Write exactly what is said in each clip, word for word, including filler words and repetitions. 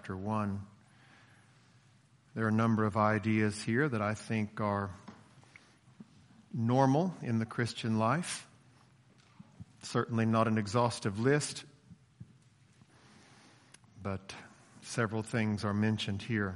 chapter one. There are a number of ideas here that I think are normal in the Christian life. Certainly not an exhaustive list, but several things are mentioned here.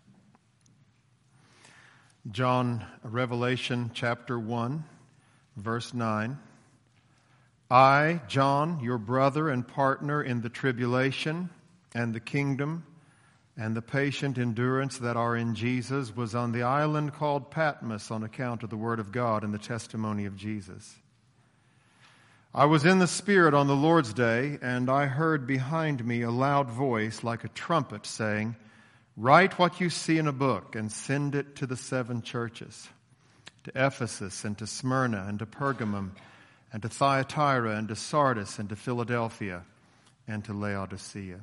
John, Revelation chapter one, verse nine. I, John, your brother and partner in the tribulation and the kingdom and the patient endurance that are in Jesus, was on the island called Patmos on account of the word of God and the testimony of Jesus. I was in the Spirit on the Lord's day, and I heard behind me a loud voice like a trumpet saying, write what you see in a book and send it to the seven churches, to Ephesus and to Smyrna and to Pergamum and to Thyatira and to Sardis and to Philadelphia and to Laodicea.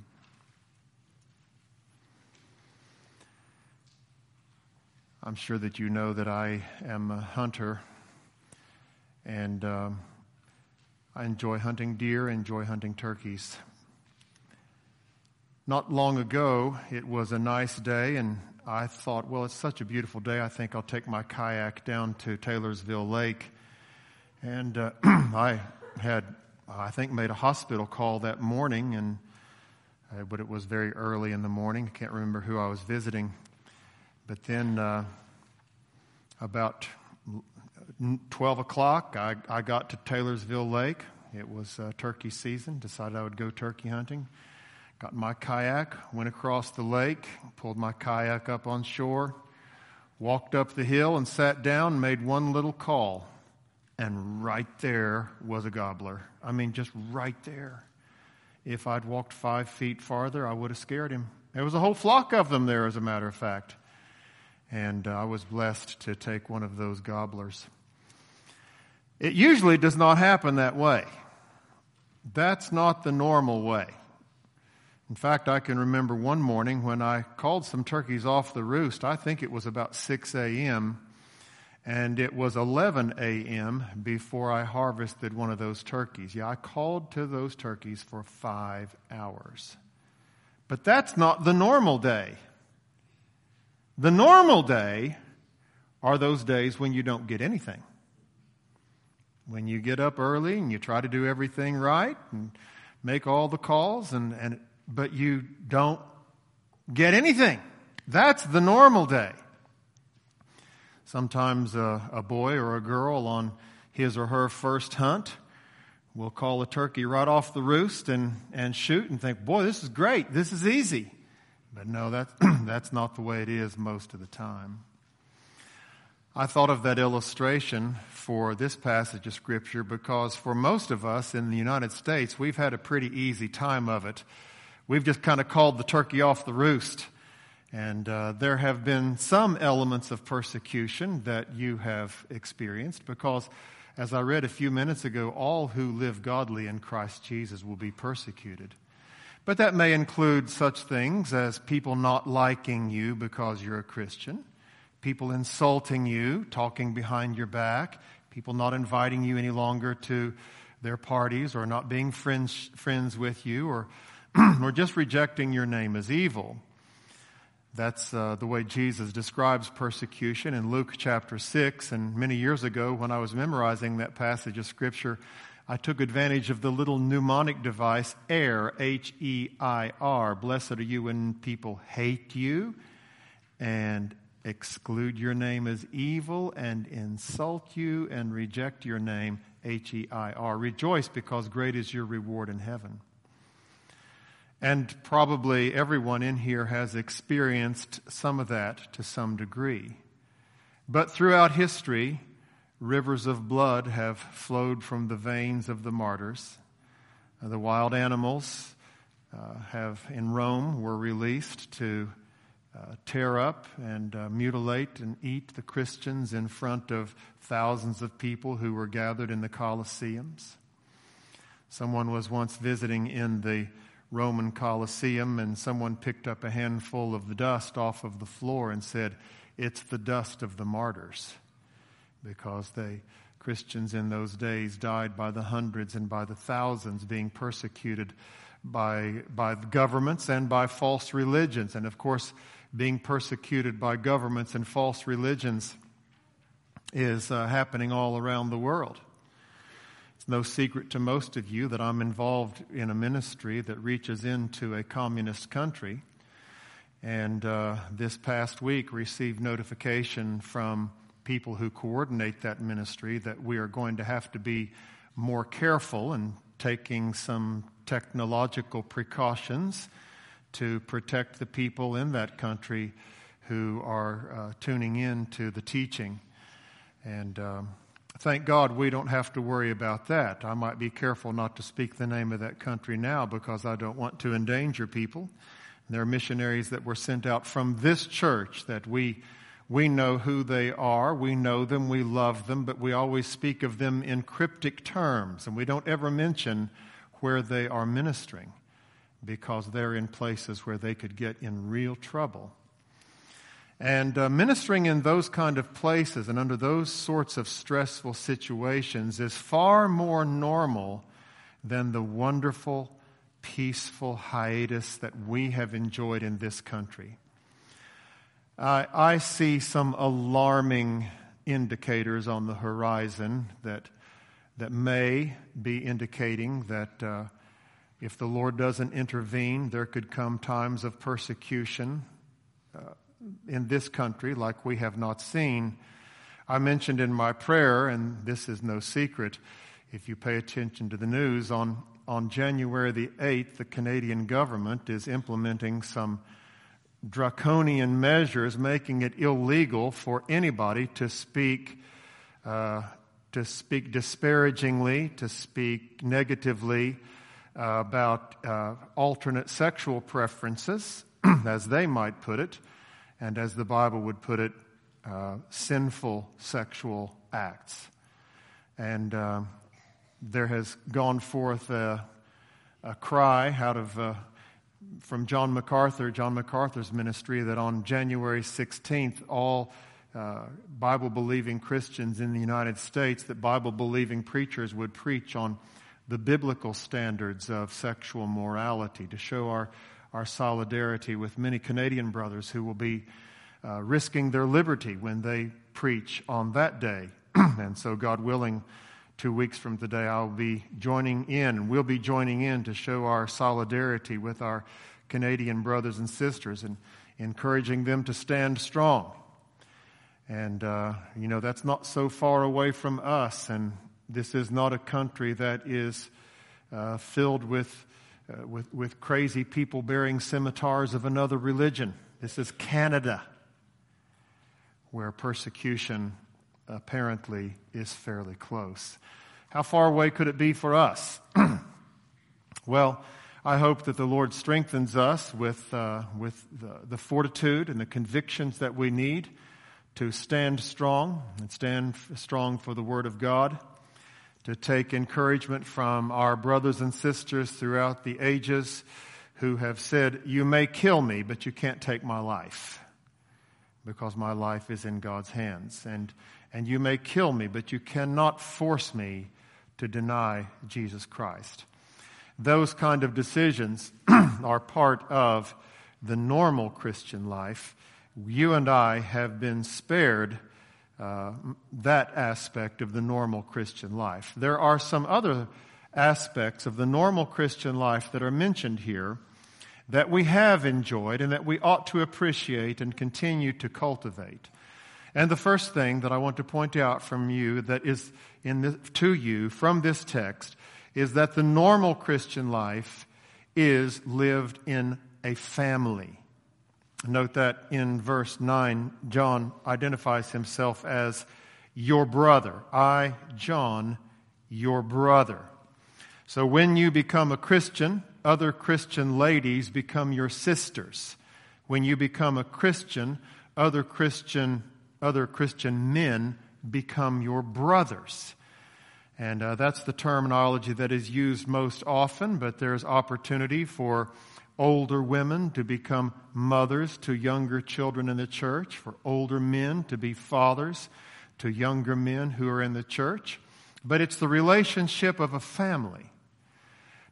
I'm sure that you know that I am a hunter, and um, I enjoy hunting deer, enjoy hunting turkeys. Not long ago, it was a nice day, and I thought, well, it's such a beautiful day, I think I'll take my kayak down to Taylorsville Lake. And uh, I had, I think, made a hospital call that morning, and uh, but it was very early in the morning. I can't remember who I was visiting. But then uh, about twelve o'clock, I, I got to Taylorsville Lake. It was uh, turkey season. Decided I would go turkey hunting. Got my kayak, went across the lake, pulled my kayak up on shore, walked up the hill and sat down and made one little call. And right there was a gobbler. I mean, just right there. If I'd walked five feet farther, I would have scared him. There was a whole flock of them there, as a matter of fact. And uh, I was blessed to take one of those gobblers. It usually does not happen that way. That's not the normal way. In fact, I can remember one morning when I called some turkeys off the roost. I think it was about six a.m., and it was eleven a.m. before I harvested one of those turkeys. Yeah, I called to those turkeys for five hours. But that's not the normal day. The normal day are those days when you don't get anything. When you get up early and you try to do everything right and make all the calls, and, and but you don't get anything. That's the normal day. Sometimes a, a boy or a girl on his or her first hunt will call a turkey right off the roost and, and shoot and think, boy, this is great. This is easy. But no, that's, that's not the way it is most of the time. I thought of that illustration for this passage of Scripture because for most of us in the United States, we've had a pretty easy time of it. We've just kind of called the turkey off the roost. And uh, there have been some elements of persecution that you have experienced because, as I read a few minutes ago, all who live godly in Christ Jesus will be persecuted. But that may include such things as people not liking you because you're a Christian, people insulting you, talking behind your back, people not inviting you any longer to their parties or not being friends friends with you, or or just rejecting your name as evil. That's uh, the way Jesus describes persecution in Luke chapter six. And many years ago, when I was memorizing that passage of Scripture, I took advantage of the little mnemonic device, HEIR, H E I R. Blessed are you when people hate you and exclude your name as evil and insult you and reject your name, H E I R. Rejoice, because great is your reward in heaven. And probably everyone in here has experienced some of that to some degree. But throughout history, rivers of blood have flowed from the veins of the martyrs. Uh, the wild animals uh, have in Rome were released to uh, tear up and uh, mutilate and eat the Christians in front of thousands of people who were gathered in the Colosseums. Someone was once visiting in the Roman Colosseum, and someone picked up a handful of the dust off of the floor and said, "It's the dust of the martyrs," because they Christians in those days died by the hundreds and by the thousands, being persecuted by, by governments and by false religions. And of course, being persecuted by governments and false religions is uh, happening all around the world. It's no secret to most of you that I'm involved in a ministry that reaches into a communist country. And uh, this past week received notification from people who coordinate that ministry that we are going to have to be more careful and taking some technological precautions to protect the people in that country who are uh, tuning in to the teaching. And um, thank God we don't have to worry about that. I might be careful not to speak the name of that country now because I don't want to endanger people. There are missionaries that were sent out from this church that we we know who they are, we know them, we love them, but we always speak of them in cryptic terms, and we don't ever mention where they are ministering because they're in places where they could get in real trouble. And uh, ministering in those kind of places and under those sorts of stressful situations is far more normal than the wonderful, peaceful hiatus that we have enjoyed in this country. I, I see some alarming indicators on the horizon that that may be indicating that uh, if the Lord doesn't intervene, there could come times of persecution uh, in this country like we have not seen. I mentioned in my prayer, and this is no secret, if you pay attention to the news, on, on January the eighth, the Canadian government is implementing some draconian measures making it illegal for anybody to speak uh, to speak disparagingly, to speak negatively uh, about uh, alternate sexual preferences, as they might put it, and as the Bible would put it, uh, sinful sexual acts. And uh, there has gone forth a, a cry out of uh, from John MacArthur, John MacArthur's ministry, that on January sixteenth, all uh, Bible-believing Christians in the United States, that Bible-believing preachers would preach on the biblical standards of sexual morality to show our, our solidarity with many Canadian brothers who will be uh, risking their liberty when they preach on that day. And so, God willing, two weeks from today, I'll be joining in, and we'll be joining in to show our solidarity with our Canadian brothers and sisters and encouraging them to stand strong. And, uh, you know, that's not so far away from us, and this is not a country that is uh, filled with, uh, with, with crazy people bearing scimitars of another religion. This is Canada, where persecution apparently is fairly close. How far away could it be for us? Well, I hope that the Lord strengthens us with uh, with the, the fortitude and the convictions that we need to stand strong and stand strong for the Word of God, to take encouragement from our brothers and sisters throughout the ages who have said, "You may kill me, but you can't take my life, because my life is in God's hands. And and you may kill me, but you cannot force me to deny Jesus Christ." Those kind of decisions are part of the normal Christian life. You and I have been spared uh, that aspect of the normal Christian life. There are some other aspects of the normal Christian life that are mentioned here that we have enjoyed and that we ought to appreciate and continue to cultivate. And the first thing that I want to point out from you that is in this, to you from this text is that the normal Christian life is lived in a family. Note that in verse nine, John identifies himself as your brother. I, John, your brother. So when you become a Christian, other Christian ladies become your sisters. When you become a Christian, other Christian other Christian men become your brothers. And uh, that's the terminology that is used most often, but there's opportunity for older women to become mothers to younger children in the church, for older men to be fathers to younger men who are in the church. But it's the relationship of a family.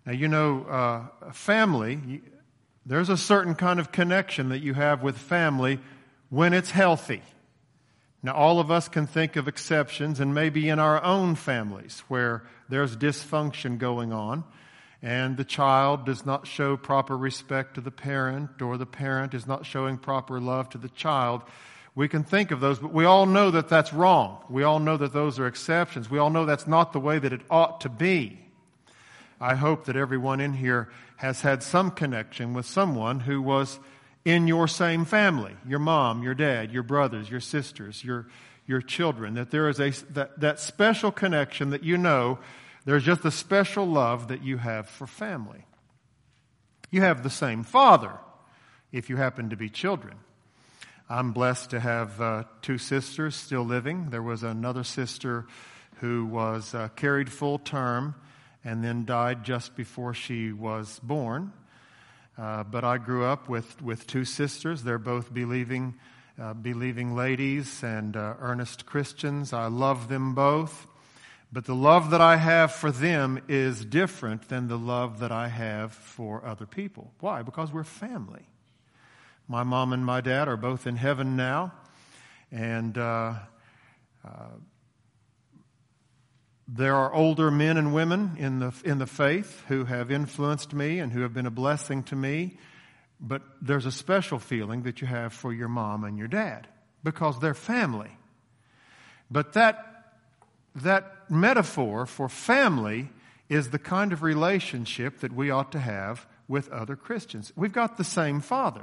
Now, you know, uh, a family, there's a certain kind of connection that you have with family when it's healthy. Now, all of us can think of exceptions, and maybe in our own families where there's dysfunction going on, and the child does not show proper respect to the parent, or the parent is not showing proper love to the child. We can think of those, but we all know that that's wrong. We all know that those are exceptions. We all know that's not the way that it ought to be. I hope that everyone in here has had some connection with someone who was in your same family, your mom, your dad, your brothers, your sisters, your your children, that there is a that, that special connection that you know there's just a special love that you have for family. You have the same father if you happen to be children. I'm blessed to have uh, two sisters still living. There was another sister who was uh, carried full term and then died just before she was born. Uh, but I grew up with, with two sisters. They're both believing uh, believing ladies and uh, earnest Christians. I love them both. But the love that I have for them is different than the love that I have for other people. Why? Because we're family. My mom and my dad are both in heaven now. And uh, uh, there are older men and women in the in the faith who have influenced me and who have been a blessing to me. But there's a special feeling that you have for your mom and your dad because they're family. But that that metaphor for family is the kind of relationship that we ought to have with other Christians. We've got the same father.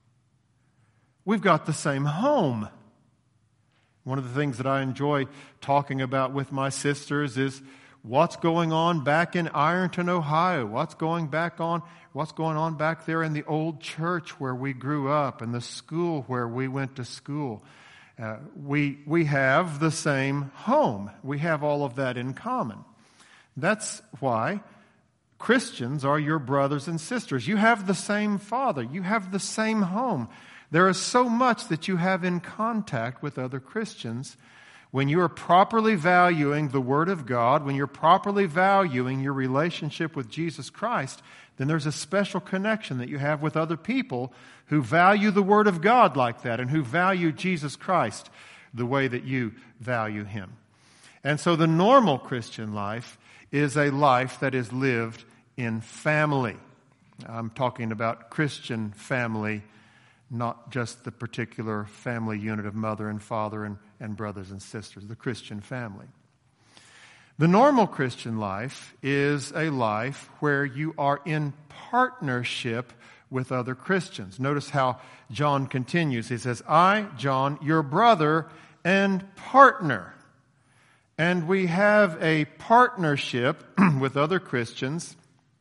We've got the same home. One of the things that I enjoy talking about with my sisters is what's going on back in Ironton, Ohio. What's going back on, what's going on back there in the old church where we grew up and the school where we went to school. Uh, we we have the same home. We have all of that in common. That's why Christians are your brothers and sisters. You have the same father. You have the same home. There is so much that you have in contact with other Christians. When you are properly valuing the Word of God, when you're properly valuing your relationship with Jesus Christ, then there's a special connection that you have with other people who value the Word of God like that and who value Jesus Christ the way that you value Him. And so the normal Christian life is a life that is lived in family. I'm talking about Christian family, not just the particular family unit of mother and father and, and brothers and sisters, the Christian family. The normal Christian life is a life where you are in partnership with other Christians. Notice how John continues. He says, I, John, your brother and partner. And we have a partnership with other Christians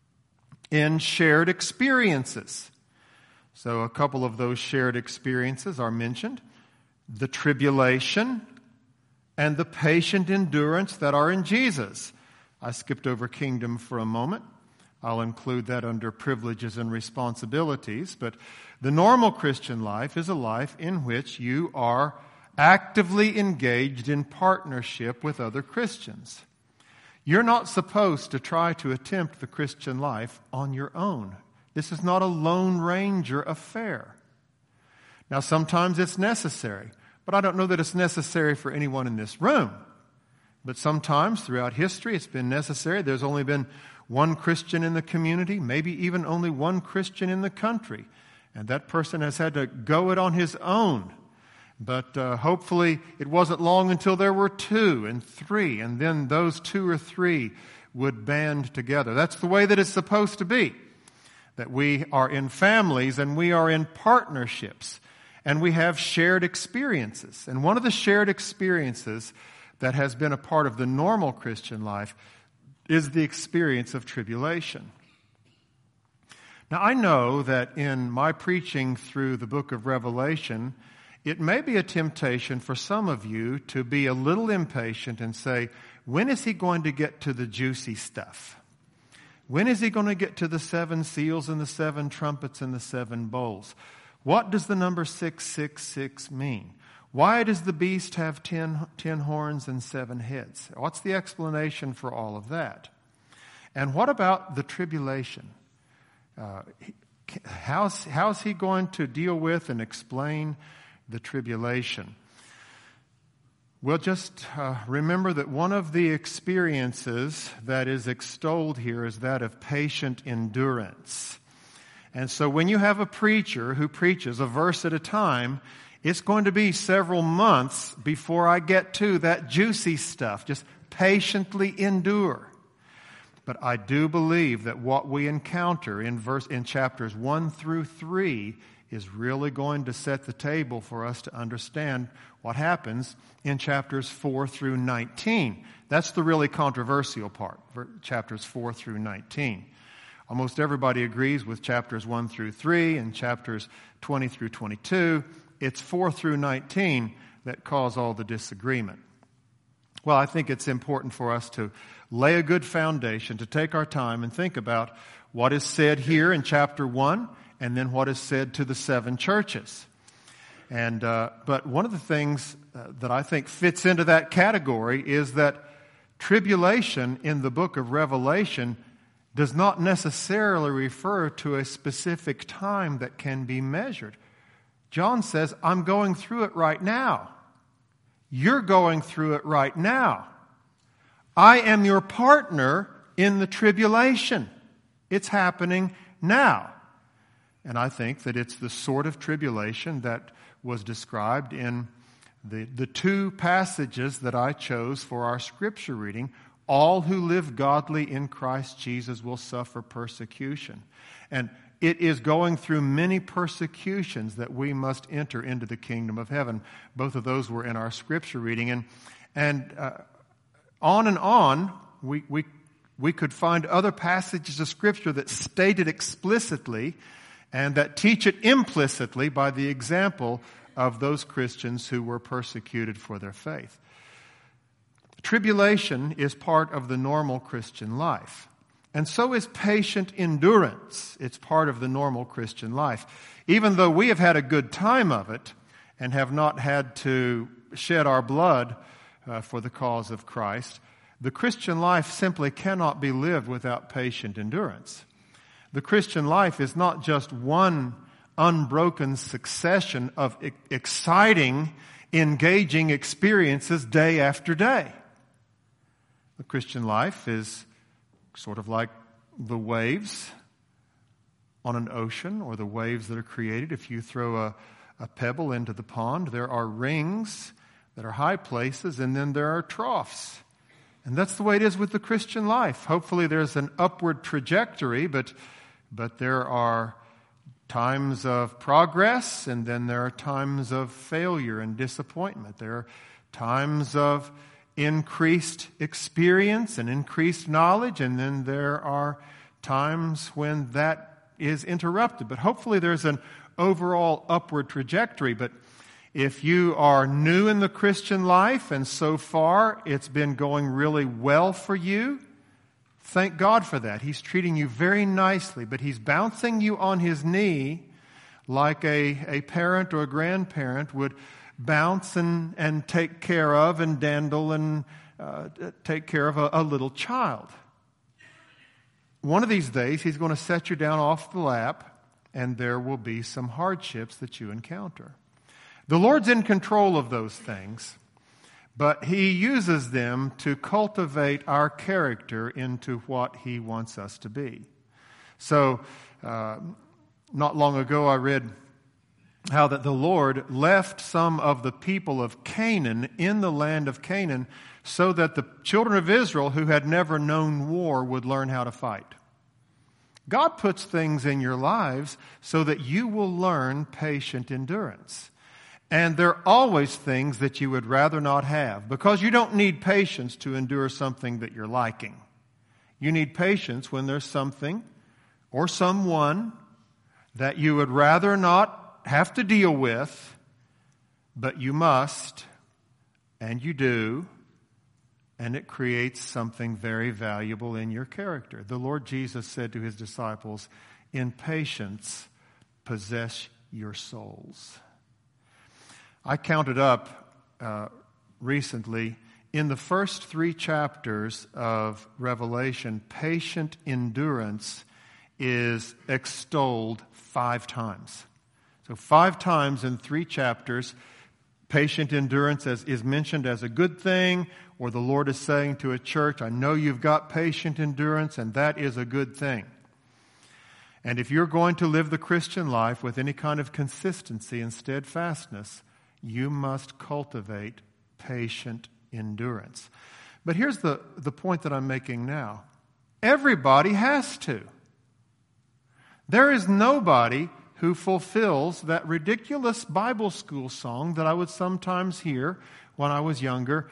in shared experiences. So a couple of those shared experiences are mentioned. The tribulation and the patient endurance that are in Jesus. I skipped over kingdom for a moment. I'll include that under privileges and responsibilities. But the normal Christian life is a life in which you are actively engaged in partnership with other Christians. You're not supposed to try to attempt the Christian life on your own. This is not a Lone Ranger affair. Now, sometimes it's necessary, but I don't know that it's necessary for anyone in this room. But sometimes throughout history, it's been necessary. There's only been one Christian in the community, maybe even only one Christian in the country. And that person has had to go it on his own. But uh, hopefully it wasn't long until there were two and three, and then those two or three would band together. That's the way that it's supposed to be. That we are in families and we are in partnerships and we have shared experiences. And one of the shared experiences that has been a part of the normal Christian life is the experience of tribulation. Now, I know that in my preaching through the book of Revelation, it may be a temptation for some of you to be a little impatient and say, when is he going to get to the juicy stuff? When is he going to get to the seven seals and the seven trumpets and the seven bowls? What does the number six six six mean? Why does the beast have ten, ten horns and seven heads? What's the explanation for all of that? And what about the tribulation? Uh, how's, how's he going to deal with and explain the tribulation? Well, just uh, remember that one of the experiences that is extolled here is that of patient endurance. And so when you have a preacher who preaches a verse at a time, it's going to be several months before I get to that juicy stuff. Just patiently endure. But I do believe that what we encounter in verse in chapters one through three is really going to set the table for us to understand what happens in chapters four through nineteen. That's the really controversial part, chapters four through nineteen. Almost everybody agrees with chapters one through three and chapters twenty through twenty-two. It's four through nineteen that cause all the disagreement. Well, I think it's important for us to lay a good foundation, to take our time and think about what is said here in chapter one and then what is said to the seven churches. And uh, but one of the things uh, that I think fits into that category is that tribulation in the book of Revelation does not necessarily refer to a specific time that can be measured. John says, I'm going through it right now. You're going through it right now. I am your partner in the tribulation. It's happening now. And I think that it's the sort of tribulation that was described in the, the two passages that I chose for our scripture reading. All who live godly in Christ Jesus will suffer persecution. And it is going through many persecutions that we must enter into the kingdom of heaven. Both of those were in our scripture reading. And, and uh, on and on, we, we, we could find other passages of scripture that state it explicitly and that teach it implicitly by the example of those Christians who were persecuted for their faith. Tribulation is part of the normal Christian life. And so is patient endurance. It's part of the normal Christian life. Even though we have had a good time of it and have not had to shed our blood uh, for the cause of Christ, the Christian life simply cannot be lived without patient endurance. The Christian life is not just one unbroken succession of e- exciting, engaging experiences day after day. The Christian life is sort of like the waves on an ocean or the waves that are created. If you throw a, a pebble into the pond, there are rings that are high places and then there are troughs. And that's the way it is with the Christian life. Hopefully there's an upward trajectory, but, but there are times of progress and then there are times of failure and disappointment. There are times of increased experience and increased knowledge, and then there are times when that is interrupted. But hopefully there's an overall upward trajectory. But if you are new in the Christian life and so far it's been going really well for you, thank God for that. He's treating you very nicely, but He's bouncing you on His knee like a, a parent or a grandparent would bounce and, and take care of and dandle and uh, take care of a, a little child. One of these days, He's going to set you down off the lap, and there will be some hardships that you encounter. The Lord's in control of those things, but He uses them to cultivate our character into what He wants us to be. So, uh, not long ago, I read how that the Lord left some of the people of Canaan in the land of Canaan so that the children of Israel who had never known war would learn how to fight. God puts things in your lives so that you will learn patient endurance. And there are always things that you would rather not have, because you don't need patience to endure something that you're liking. You need patience when there's something or someone that you would rather not have to deal with, but you must, and you do, and it creates something very valuable in your character. The Lord Jesus said to His disciples, "In patience, possess your souls." I counted up uh, recently In the first three chapters of Revelation, patient endurance is extolled five times. So five times in three chapters, patient endurance as, is mentioned as a good thing, or the Lord is saying to a church, I know you've got patient endurance, and that is a good thing. And if you're going to live the Christian life with any kind of consistency and steadfastness, you must cultivate patient endurance. But here's the, the point that I'm making now. Everybody has to. There is nobody who fulfills that ridiculous Bible school song that I would sometimes hear when I was younger.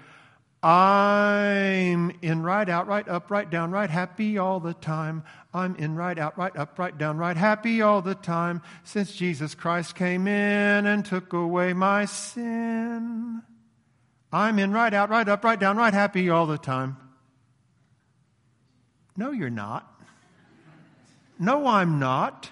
I'm in right, out, right, up, right, down, right, happy all the time. I'm in right, out, right, up, right, down, right, happy all the time. Since Jesus Christ came in and took away my sin. I'm in right, out, right, up, right, down, right, happy all the time. No, you're not. No, I'm not.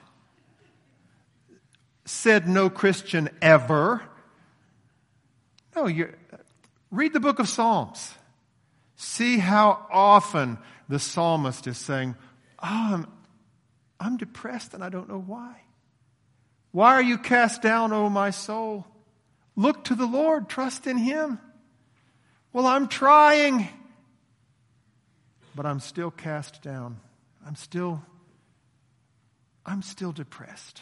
Said no Christian ever. No, you read the book of Psalms. See how often the psalmist is saying, oh, I'm, I'm depressed and I don't know why. Why are you cast down, O my soul? Look to the Lord, trust in Him. Well, I'm trying, but I'm still cast down. I'm still, I'm still depressed.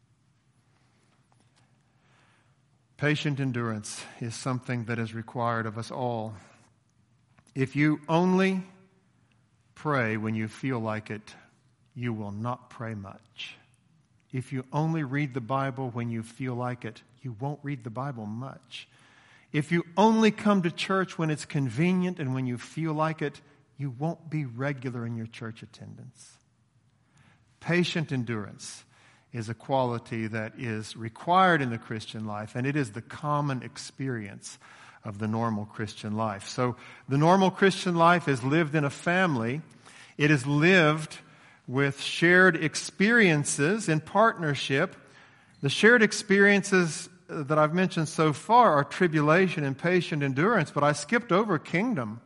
Patient endurance is something that is required of us all. If you only pray when you feel like it, you will not pray much. If you only read the Bible when you feel like it, you won't read the Bible much. If you only come to church when it's convenient and when you feel like it, you won't be regular in your church attendance. Patient endurance is a quality that is required in the Christian life, and it is the common experience of the normal Christian life. So the normal Christian life is lived in a family. It is lived with shared experiences in partnership. The shared experiences that I've mentioned so far are tribulation and patient endurance, but I skipped over kingdom.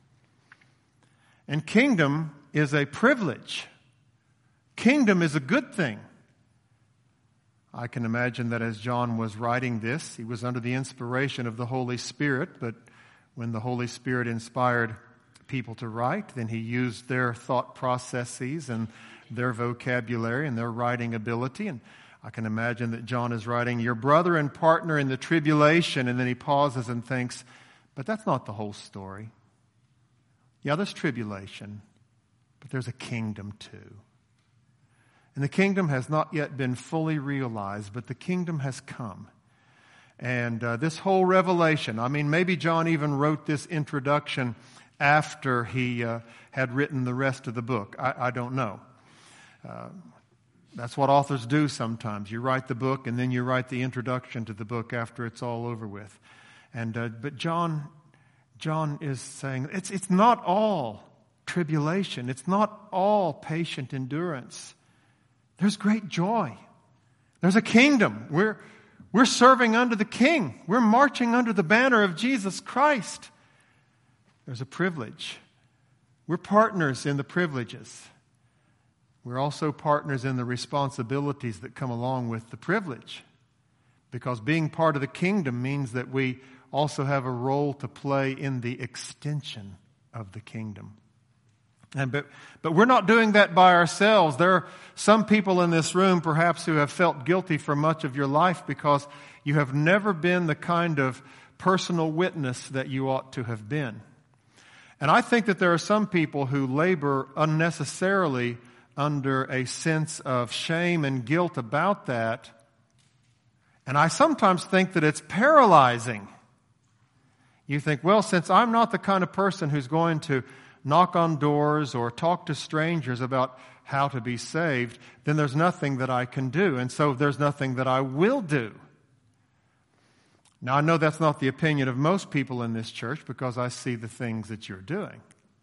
And kingdom is a privilege. Kingdom is a good thing. I can imagine that as John was writing this, he was under the inspiration of the Holy Spirit, but when the Holy Spirit inspired people to write, then he used their thought processes and their vocabulary and their writing ability. And I can imagine that John is writing, your brother and partner in the tribulation, and then he pauses and thinks, but that's not the whole story. Yeah, there's tribulation, but there's a kingdom too. And the kingdom has not yet been fully realized, but the kingdom has come. And uh, this whole revelation, I mean, maybe John even wrote this introduction after he uh, had written the rest of the book. I, I don't know. Uh, that's what authors do sometimes. You write the book and then you write the introduction to the book after it's all over with. And uh, but John, John is saying it's it's not all tribulation. It's not all patient endurance. There's great joy. There's a kingdom. We're, we're serving under the King. We're marching under the banner of Jesus Christ. There's a privilege. We're partners in the privileges. We're also partners in the responsibilities that come along with the privilege. Because being part of the kingdom means that we also have a role to play in the extension of the kingdom. And but, but we're not doing that by ourselves. There are some people in this room perhaps who have felt guilty for much of your life because you have never been the kind of personal witness that you ought to have been. And I think that there are some people who labor unnecessarily under a sense of shame and guilt about that. And I sometimes think that it's paralyzing. You think, well, since I'm not the kind of person who's going to knock on doors or talk to strangers about how to be saved, then there's nothing that I can do. And so there's nothing that I will do. Now, I know that's not the opinion of most people in this church because I see the things that you're doing.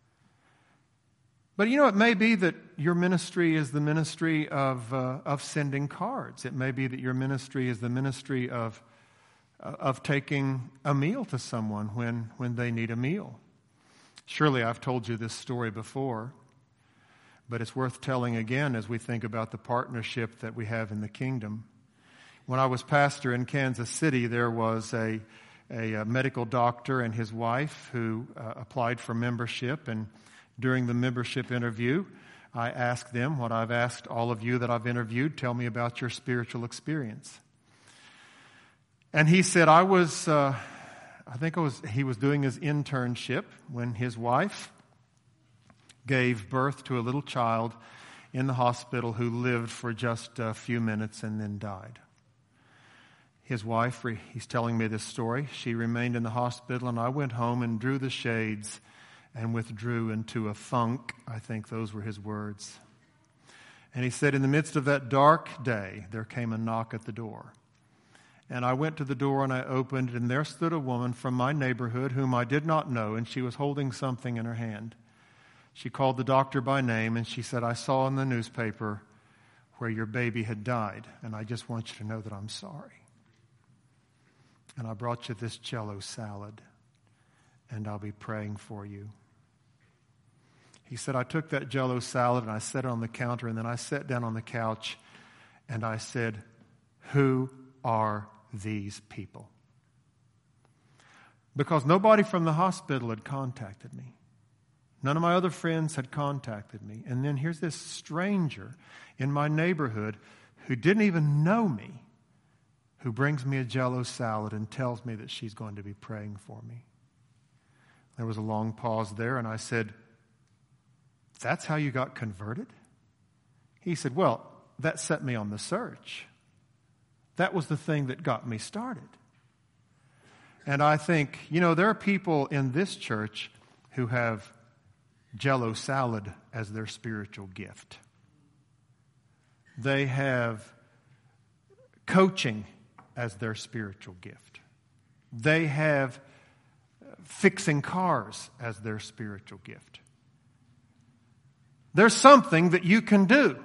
But you know, it may be that your ministry is the ministry of uh, of sending cards. It may be that your ministry is the ministry of of taking a meal to someone when, when they need a meal. Surely I've told you this story before, but it's worth telling again as we think about the partnership that we have in the kingdom. When I was pastor in Kansas City, there was a, a, a medical doctor and his wife who uh, applied for membership, and during the membership interview, I asked them what I've asked all of you that I've interviewed, tell me about your spiritual experience. And he said, I was, uh, I think it was, he was doing his internship when his wife gave birth to a little child in the hospital who lived for just a few minutes and then died. His wife, he's telling me this story, she remained in the hospital, and I went home and drew the shades and withdrew into a funk. I think those were his words. And he said, in the midst of that dark day, there came a knock at the door. And I went to the door and I opened, and there stood a woman from my neighborhood whom I did not know, and she was holding something in her hand. She called the doctor by name, and she said, I saw in the newspaper where your baby had died, and I just want you to know that I'm sorry. And I brought you this Jell-O salad, and I'll be praying for you. He said, I took that Jell-O salad and I set it on the counter, and then I sat down on the couch and I said, who are these people? Because nobody from the hospital had contacted me. None of my other friends had contacted me. And then here's this stranger in my neighborhood who didn't even know me, who brings me a Jell-O salad and tells me that she's going to be praying for me. There was a long pause there, and I said, that's how you got converted? He said, well, that set me on the search. That was the thing that got me started. And I think, you know, there are people in this church who have Jell-O salad as their spiritual gift. They have coaching as their spiritual gift. They have fixing cars as their spiritual gift. There's something that you can do.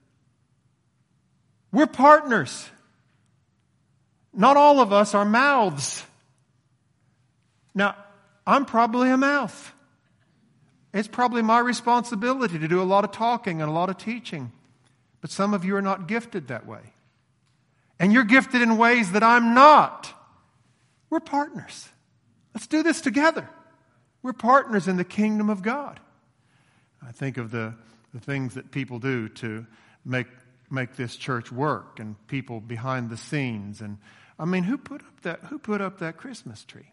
We're partners. Not all of us are mouths. Now, I'm probably a mouth. It's probably my responsibility to do a lot of talking and a lot of teaching. But some of you are not gifted that way. And you're gifted in ways that I'm not. We're partners. Let's do this together. We're partners in the kingdom of God. I think of the, the things that people do to make make this church work, and people behind the scenes. And I mean, who put up that who put up that Christmas tree?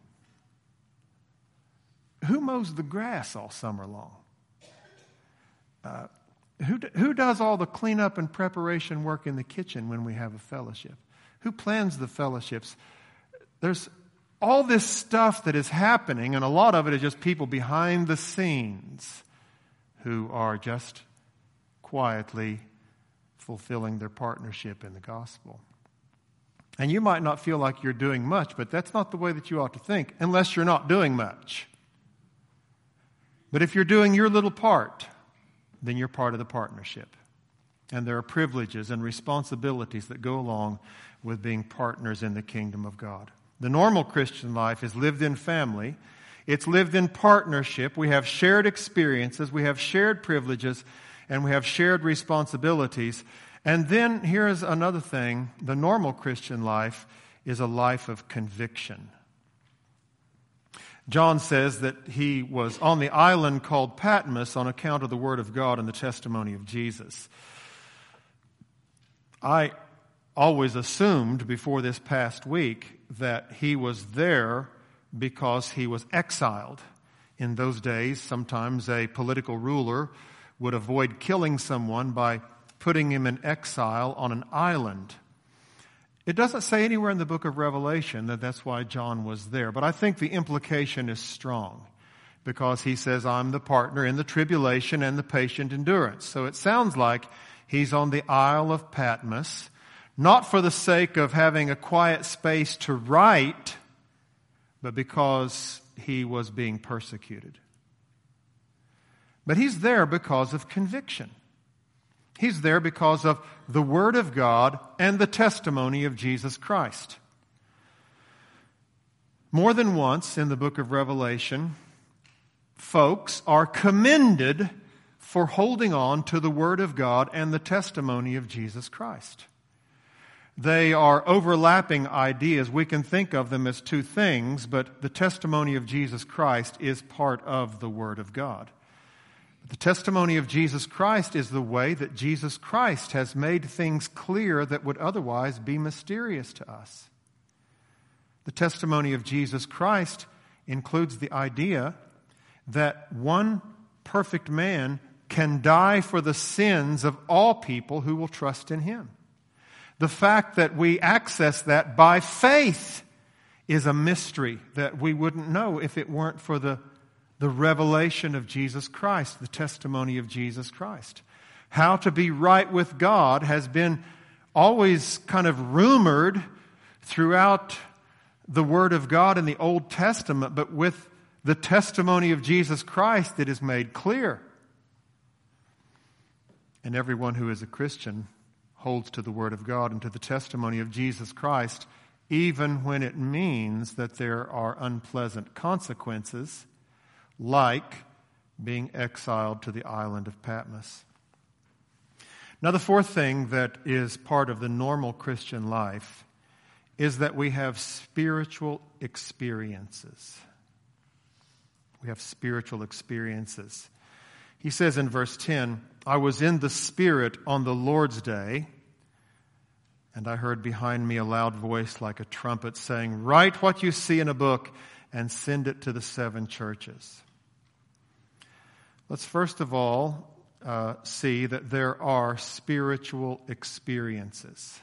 Who mows the grass all summer long? Uh, who who does all the cleanup and preparation work in the kitchen when we have a fellowship? Who plans the fellowships? There's all this stuff that is happening, and a lot of it is just people behind the scenes who are just quietly fulfilling their partnership in the gospel. And you might not feel like you're doing much, but that's not the way that you ought to think, unless you're not doing much. But if you're doing your little part, then you're part of the partnership. And there are privileges and responsibilities that go along with being partners in the kingdom of God. The normal Christian life is lived in family. It's lived in partnership. We have shared experiences. We have shared privileges. And we have shared responsibilities. And then here's another thing. The normal Christian life is a life of conviction. John says that he was on the island called Patmos on account of the Word of God and the testimony of Jesus. I always assumed before this past week that he was there because he was exiled. In those days, sometimes a political ruler would avoid killing someone by putting him in exile on an island. It doesn't say anywhere in the book of Revelation that that's why John was there, but I think the implication is strong because he says, I'm the partner in the tribulation and the patient endurance. So it sounds like he's on the Isle of Patmos, not for the sake of having a quiet space to write, but because he was being persecuted. But he's there because of conviction. He's there because of the Word of God and the testimony of Jesus Christ. More than once in the book of Revelation, folks are commended for holding on to the Word of God and the testimony of Jesus Christ. They are overlapping ideas. We can think of them as two things, but the testimony of Jesus Christ is part of the Word of God. The testimony of Jesus Christ is the way that Jesus Christ has made things clear that would otherwise be mysterious to us. The testimony of Jesus Christ includes the idea that one perfect man can die for the sins of all people who will trust in Him. The fact that we access that by faith is a mystery that we wouldn't know if it weren't for the, the revelation of Jesus Christ, the testimony of Jesus Christ. How to be right with God has been always kind of rumored throughout the Word of God in the Old Testament, but with the testimony of Jesus Christ it is made clear. And everyone who is a Christian holds to the Word of God and to the testimony of Jesus Christ, even when it means that there are unpleasant consequences, like being exiled to the island of Patmos. Now, the fourth thing that is part of the normal Christian life is that we have spiritual experiences. We have spiritual experiences. He says in verse ten, I was in the Spirit on the Lord's day, and I heard behind me a loud voice like a trumpet saying, write what you see in a book and send it to the seven churches. Let's first of all uh, see that there are spiritual experiences.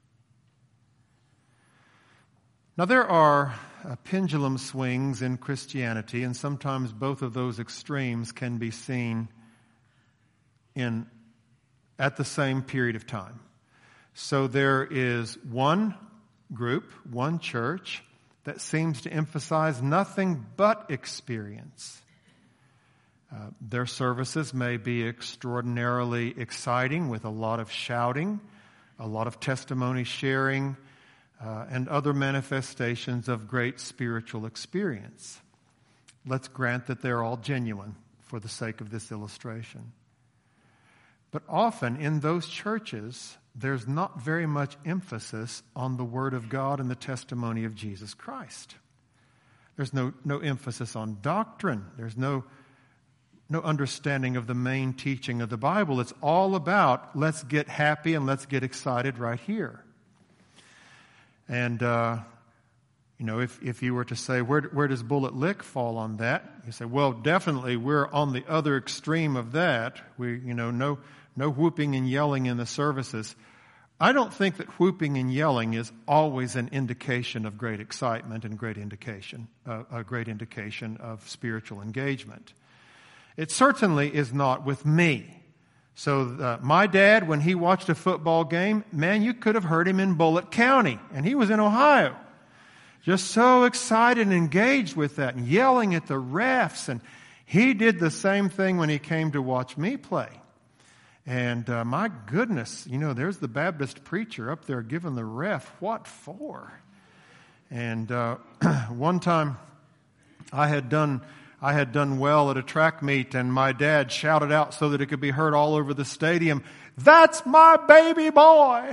Now there are uh, pendulum swings in Christianity, and sometimes both of those extremes can be seen in at the same period of time. So there is one group, one church, that seems to emphasize nothing but experience. Uh, their services may be extraordinarily exciting with a lot of shouting, a lot of testimony sharing, uh, and other manifestations of great spiritual experience. Let's grant that they're all genuine for the sake of this illustration. But often in those churches, there's not very much emphasis on the Word of God and the testimony of Jesus Christ. There's no, no emphasis on doctrine. There's no, no understanding of the main teaching of the Bible. It's all about let's get happy and let's get excited right here. And, uh, you know, if, if you were to say, where, where does Bullitt Lick fall on that? You say, well, definitely we're on the other extreme of that. We, you know, no, no whooping and yelling in the services. I don't think that whooping and yelling is always an indication of great excitement and great indication, uh, a great indication of spiritual engagement. It certainly is not with me. So uh, my dad, when he watched a football game, man, you could have heard him in Bullitt County, and he was in Ohio. Just so excited and engaged with that and yelling at the refs. And he did the same thing when he came to watch me play. And uh, my goodness, you know, there's the Baptist preacher up there giving the ref what for. And uh, one time I had done I had done well at a track meet, and my dad shouted out so that it could be heard all over the stadium, "That's my baby boy!"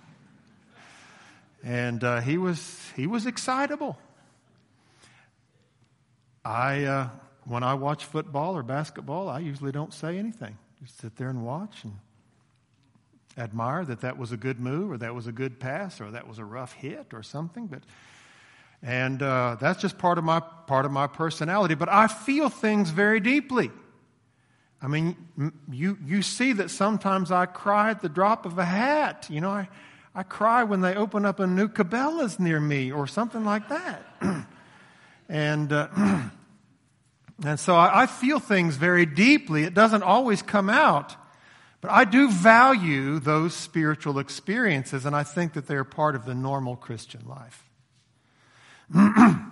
And uh, he was he was excitable. I uh, when I watch football or basketball, I usually don't say anything. Just sit there and watch and admire that that was a good move, or that was a good pass, or that was a rough hit, or something. But and uh, that's just part of my part of my personality. But I feel things very deeply. I mean, you you see that sometimes I cry at the drop of a hat. You know, I. I cry when they open up a new Cabela's near me or something like that. and uh, and so I, I feel things very deeply. It doesn't always come out, but I do value those spiritual experiences, and I think that they're part of the normal Christian life. I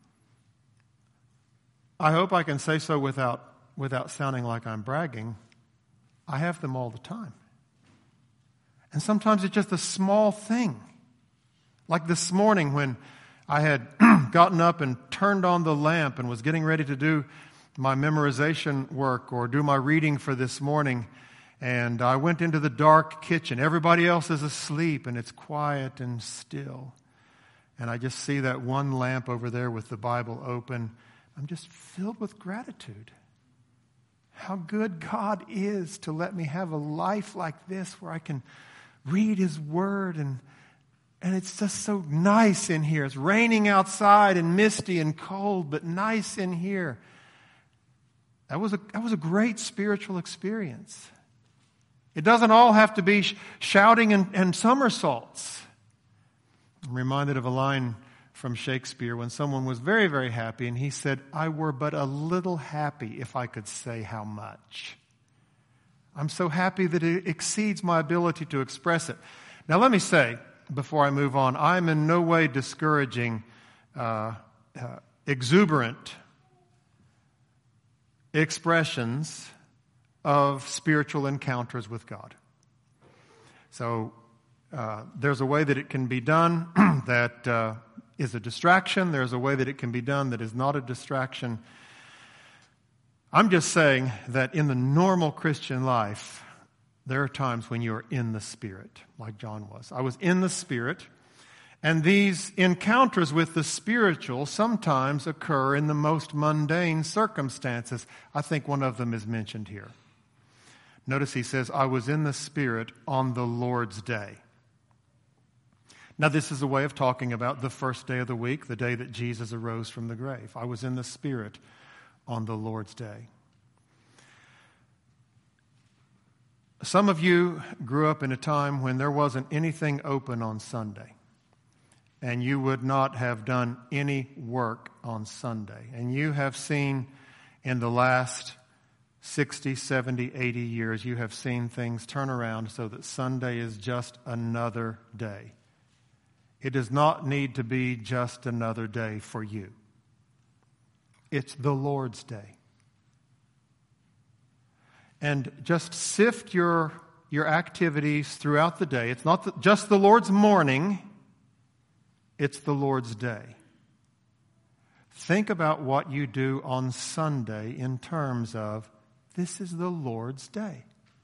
hope I can say so without without sounding like I'm bragging. I have them all the time. And sometimes it's just a small thing. Like this morning when I had gotten up and turned on the lamp and was getting ready to do my memorization work or do my reading for this morning. And I went into the dark kitchen. Everybody else is asleep and it's quiet and still. And I just see that one lamp over there with the Bible open. I'm just filled with gratitude. How good God is to let me have a life like this where I can read His Word, and and it's just so nice in here. It's raining outside and misty and cold, but nice in here. That was a that was a great spiritual experience. It doesn't all have to be sh- shouting and, and somersaults. I'm reminded of a line from Shakespeare when someone was very, very happy, and he said, "I were but a little happy if I could say how much." I'm so happy that it exceeds my ability to express it. Now let me say, before I move on, I'm in no way discouraging uh, uh, exuberant expressions of spiritual encounters with God. So uh, there's a way that it can be done that uh, is a distraction. There's a way that it can be done that is not a distraction. I'm just saying that in the normal Christian life, there are times when you're in the Spirit, like John was. I was in the Spirit, and these encounters with the spiritual sometimes occur in the most mundane circumstances. I think one of them is mentioned here. Notice he says, "I was in the Spirit on the Lord's day." Now, this is a way of talking about the first day of the week, the day that Jesus arose from the grave. I was in the Spirit on the Lord's day. Some of you grew up in a time when there wasn't anything open on Sunday, and you would not have done any work on Sunday. And you have seen in the last sixty, seventy, eighty years, you have seen things turn around so that Sunday is just another day. It does not need to be just another day for you. It's the Lord's day. And just sift your, your activities throughout the day. It's not the, just the Lord's morning. It's the Lord's day. Think about what you do on Sunday in terms of, this is the Lord's day.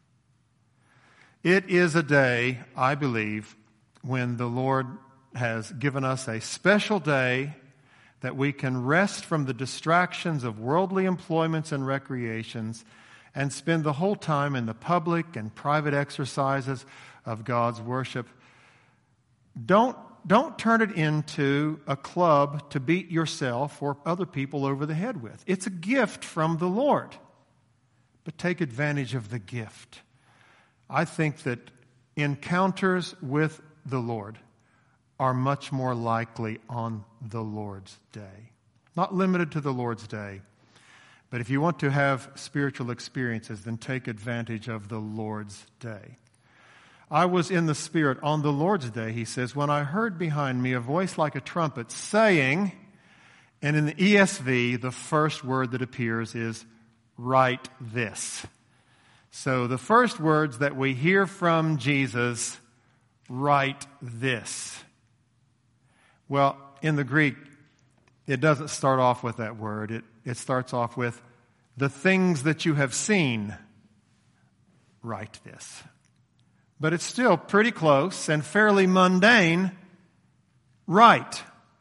It is a day, I believe, when the Lord has given us a special day that we can rest from the distractions of worldly employments and recreations and spend the whole time in the public and private exercises of God's worship. Don't, don't turn it into a club to beat yourself or other people over the head with. It's a gift from the Lord. But take advantage of the gift. I think that encounters with the Lord are much more likely on the Lord's day. Not limited to the Lord's day. But if you want to have spiritual experiences, then take advantage of the Lord's day. I was in the Spirit on the Lord's day, he says, when I heard behind me a voice like a trumpet saying, and in the E S V, the first word that appears is, "Write this." So the first words that we hear from Jesus, "Write this." Well, in the Greek, it doesn't start off with that word. It, it starts off with, "The things that you have seen, write this." But it's still pretty close and fairly mundane. Write.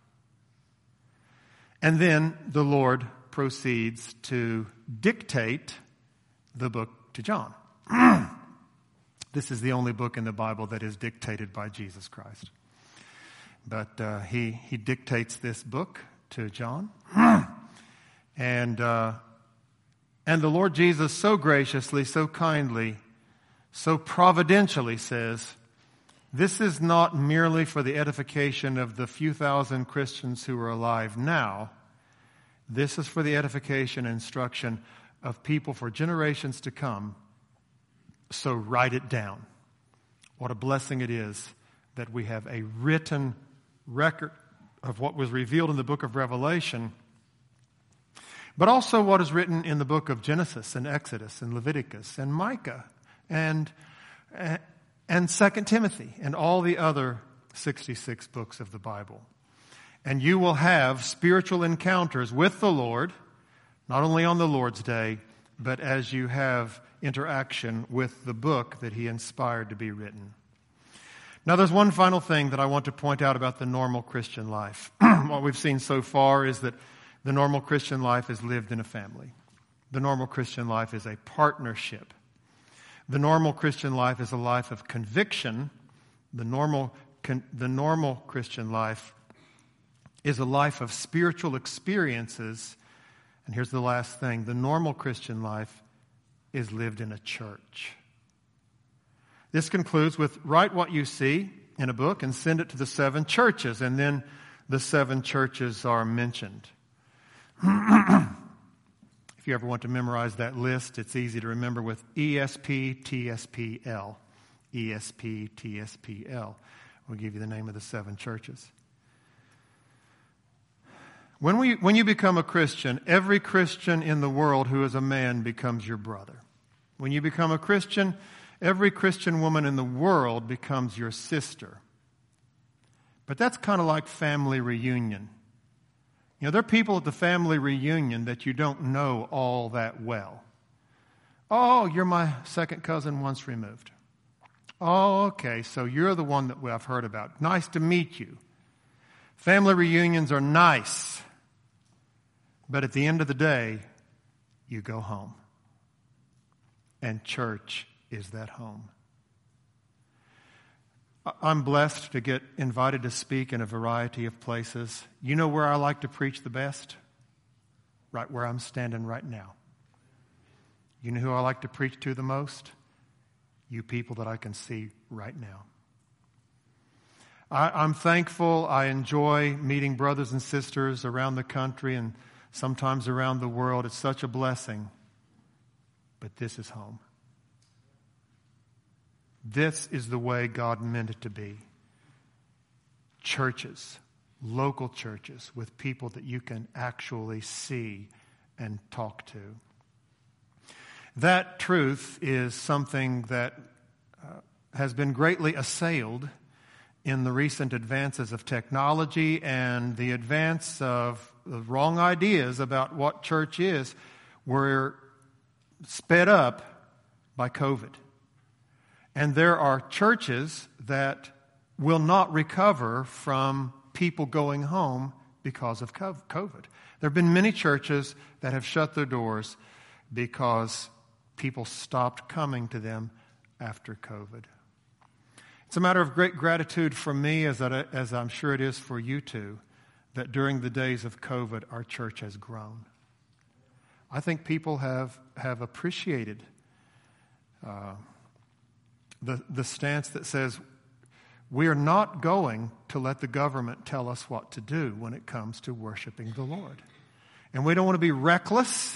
And then the Lord proceeds to dictate the book to John. This is the only book in the Bible that is dictated by Jesus Christ. But uh, he, he dictates this book to John. and, uh, and the Lord Jesus so graciously, so kindly, so providentially says, this is not merely for the edification of the few thousand Christians who are alive now. This is for the edification and instruction of people for generations to come. So write it down. What a blessing it is that we have a written record of what was revealed in the book of Revelation, but also what is written in the book of Genesis and Exodus and Leviticus and Micah and and Second Timothy and all the other sixty-six books of the Bible. And you will have spiritual encounters with the Lord, not only on the Lord's Day, but as you have interaction with the book that He inspired to be written. Now, there's one final thing that I want to point out about the normal Christian life. What we've seen so far is that the normal Christian life is lived in a family. The normal Christian life is a partnership. The normal Christian life is a life of conviction. The normal, con, the normal Christian life is a life of spiritual experiences. And here's the last thing. The normal Christian life is lived in a church. This concludes with write what you see in a book and send it to the seven churches. And then the seven churches are mentioned. If you ever want to memorize that list, it's easy to remember with E S P T S P L. E S P T S P L. We'll give you the name of the seven churches. When we, when you become a Christian, every Christian in the world who is a man becomes your brother. When you become a Christian, every Christian woman in the world becomes your sister. But that's kind of like family reunion. You know, there are people at the family reunion that you don't know all that well. Oh, you're my second cousin once removed. Oh, okay, so you're the one that I've heard about. Nice to meet you. Family reunions are nice. But at the end of the day, you go home. And church is that home. I'm blessed to get invited to speak in a variety of places. You know where I like to preach the best? Right where I'm standing right now. You know who I like to preach to the most? You people that I can see right now. I, I'm thankful. I enjoy meeting brothers and sisters around the country and sometimes around the world. It's such a blessing. But this is home. This is the way God meant it to be. Churches, local churches with people that you can actually see and talk to. That truth is something that uh, has been greatly assailed in the recent advances of technology and the advance of the wrong ideas about what church is were sped up by COVID. And there are churches that will not recover from people going home because of COVID. There have been many churches that have shut their doors because people stopped coming to them after COVID. It's a matter of great gratitude for me, as, I, as I'm sure it is for you too, that during the days of COVID, our church has grown. I think people have, have appreciated uh, The, the stance that says we are not going to let the government tell us what to do when it comes to worshiping the Lord. And we don't want to be reckless,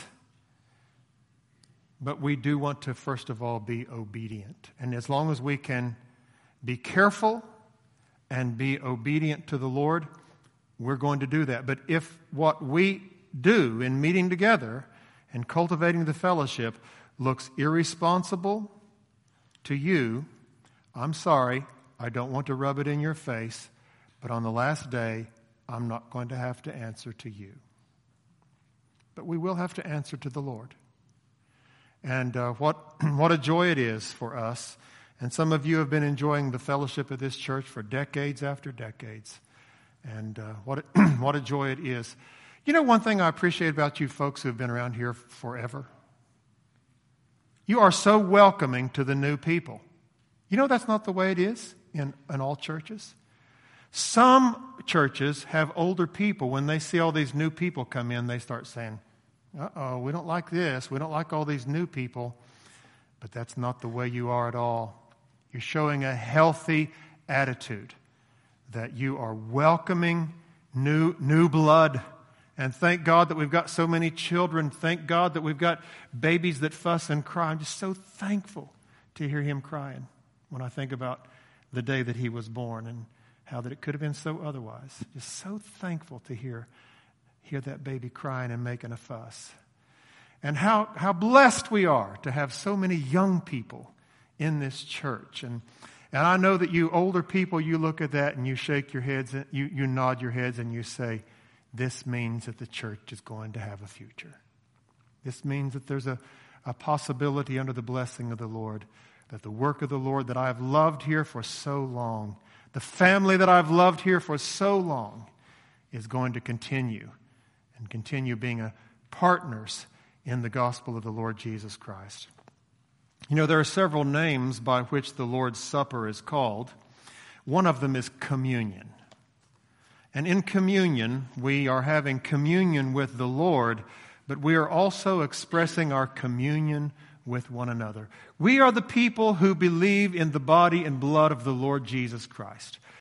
but we do want to, first of all, be obedient. And as long as we can be careful and be obedient to the Lord, we're going to do that. But if what we do in meeting together and cultivating the fellowship looks irresponsible to you, I'm sorry, I don't want to rub it in your face, but on the last day, I'm not going to have to answer to you. But we will have to answer to the Lord. And uh, what, what a joy it is for us. And some of you have been enjoying the fellowship of this church for decades after decades. And uh, what, a, what a joy it is. You know, one thing I appreciate about you folks who have been around here forever? You are so welcoming to the new people. You know that's not the way it is in, in all churches. Some churches have older people. When they see all these new people come in, they start saying, uh-oh, we don't like this. We don't like all these new people. But that's not the way you are at all. You're showing a healthy attitude that you are welcoming new, new blood. And thank God that we've got so many children. Thank God that we've got babies that fuss and cry. I'm just so thankful to hear him crying when I think about the day that he was born and how that it could have been so otherwise. Just so thankful to hear, hear that baby crying and making a fuss. And how, how blessed we are to have so many young people in this church. And, And I know that you older people, you look at that and you shake your heads, you, you nod your heads and you say, this means that the church is going to have a future. This means that there's a, a possibility under the blessing of the Lord, that the work of the Lord that I have loved here for so long, the family that I've loved here for so long, is going to continue and continue being a partners in the gospel of the Lord Jesus Christ. You know, there are several names by which the Lord's Supper is called. One of them is communion. And in communion, we are having communion with the Lord, but we are also expressing our communion with one another. We are the people who believe in the body and blood of the Lord Jesus Christ.